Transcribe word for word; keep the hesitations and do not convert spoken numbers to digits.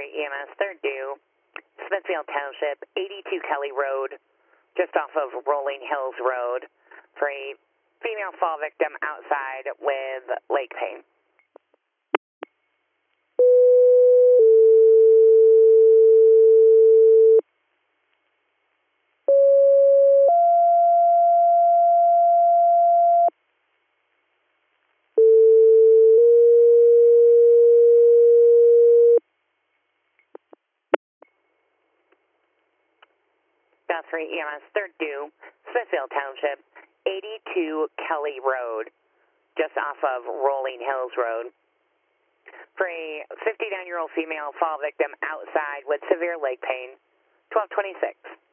three E M S, third due, Smithfield Township, eighty-two Kelly Road, just off of Rolling Hills Road, for a female fall victim outside with leg pain. three E M S, third due, Smithfield Township, eighty-two Kelly Road, just off of Rolling Hills Road, for a fifty-nine-year-old female fall victim outside with severe leg pain, twelve twenty-six.